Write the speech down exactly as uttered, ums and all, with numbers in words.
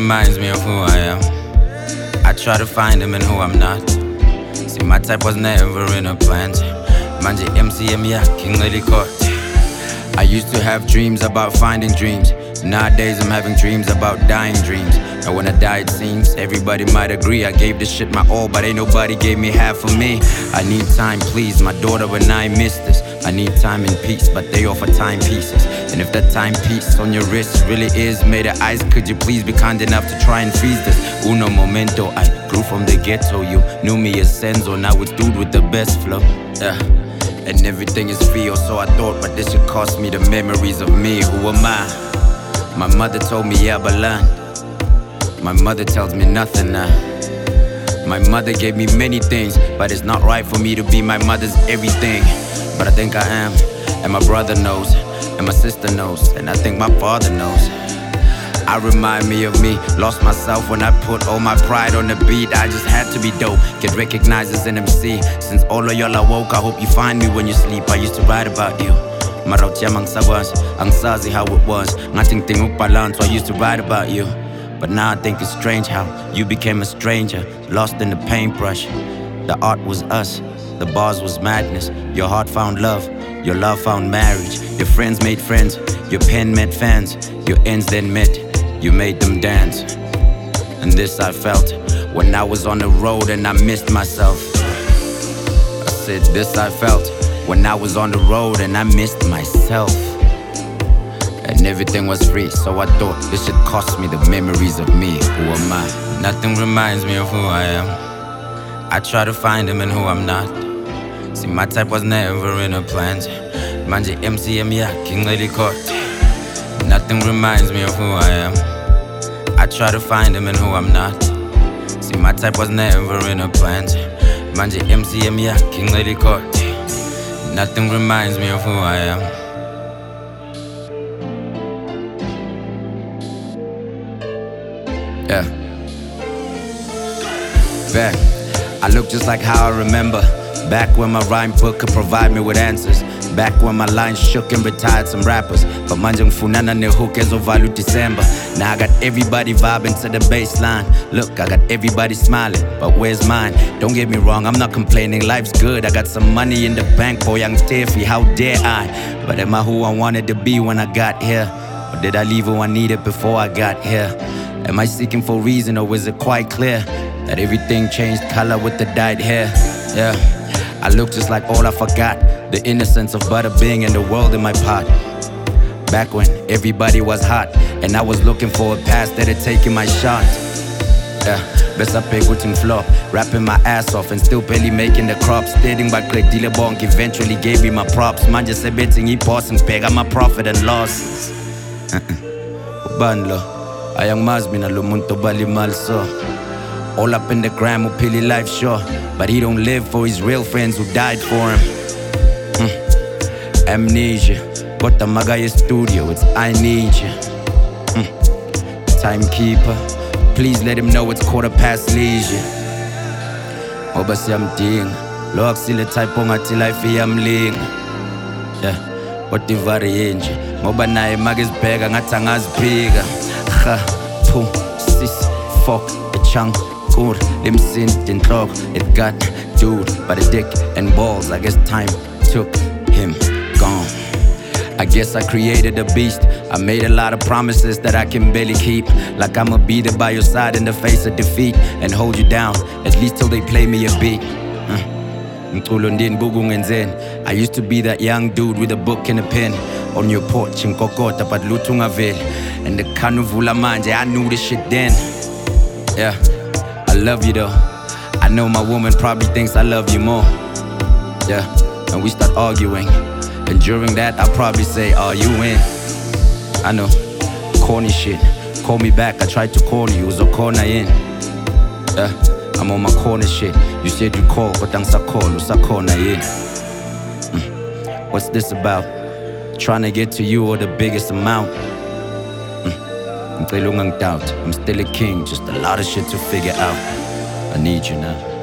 reminds me of who I am. I try to find him in who I'm not. See, my type was never in a plant. Manje M C M yakhe ngilikhoda. I used to have dreams about finding dreams. Nowadays I'm having dreams about dying dreams. And when I die it seems everybody might agree I gave this shit my all, but ain't nobody gave me half of me. I need time, please, my daughter and I miss this. I need time and peace, but they offer timepieces. And if that timepiece on your wrist really is made of ice, could you please be kind enough to try and freeze this? Uno momento, I grew from the ghetto. You knew me as Senzo, now it's dude with the best flow. Yeah. And everything is real, so I thought, but this should cost me the memories of me. Who am I? My mother told me, yeah, but learn. My mother tells me nothing now. My mother gave me many things, but it's not right for me to be my mother's everything. But I think I am, and my brother knows, and my sister knows, and I think my father knows. I remind me of me, lost myself when I put all my pride on the beat. I just had to be dope, get recognized as an M C. Since all of y'all are woke, I hope you find me when you sleep. I used to write about you. Marautyama ngisakwazi, angisazi how it was. Ngathi ngidinga ukubalance, I used to write about you. But now I think it's strange how you became a stranger, lost in the paintbrush. The art was us, the bars was madness. Your heart found love, your love found marriage. Your friends made friends, your pen met fans. Your ends then met, you made them dance. And this I felt when I was on the road and I missed myself. I said this I felt when I was on the road and I missed myself. And everything was free, so I thought this should cost me the memories of me. Who am I? Nothing reminds me of who I am. I try to find him in who I'm not. See, my type was never in a plan. Manje M C M yakhe ngilikhoda. Nothing reminds me of who I am. I try to find him in who I'm not. See, my type was never in a plan. Manje M C M yakhe ngilikhoda. Nothing reminds me of who I am. Yeah. Back, I look just like how I remember. Back when my rhyme book could provide me with answers. Back when my lines shook and retired some rappers. But manje ngifunana nehook ezovala December. Now I got everybody vibing to the baseline. Look, I got everybody smiling, but where's mine? Don't get me wrong, I'm not complaining, life's good. I got some money in the bank, boy, I'm stiffy, how dare I? But am I who I wanted to be when I got here? Or did I leave who I needed before I got here? Am I seeking for reason, or is it quite clear that everything changed color with the dyed hair? Yeah, I look just like all I forgot. The innocence of butter being in the world in my pot. Back when everybody was hot and I was looking for a pass that had taken my shot. Yeah, best I pick with flop, rapping my ass off and still barely making the crop. Stating by Craig Dealer Bonk eventually gave me my props. Man just said betting he paused and peg, I'm my profit and losses. Banlo, ayang mas mina lumunto bali mal so. All up in the gram upili life sure, but he don't live for his real friends who died for him. Mm. Amnesia, got the Magaya studio, it's I need you. Mm. Timekeeper, please let him know it's quarter past leisure. Oba siyamdinga, lo akusile type ongathi life iyamlinga. Yeah, what the variant, ngoba naye makizibheka ngathi angaziphika. Ha, phu, sis, fuck, a chunk. Lim sin in clock, it got dude by the dick and balls. I guess time took him gone. I guess I created a beast. I made a lot of promises that I can barely keep. Like I'ma be there by your side in the face of defeat and hold you down, at least till they play me a beat. I used to be that young dude with a book and a pen on your porch in Kokota, but Lutungaville. And the Kanuvula manje, I knew this shit then. Yeah. I love you though. I know my woman probably thinks I love you more. Yeah, and we start arguing. And during that, I probably say, are you in? I know, corny shit. Call me back, I tried to call you, was a corner in. Yeah, I'm on my corner shit. You said you call, but I'm sa call, was a corner in. Mm. What's this about? Trying to get to you or the biggest amount? I'm still a king, just a lot of shit to figure out. I need you now.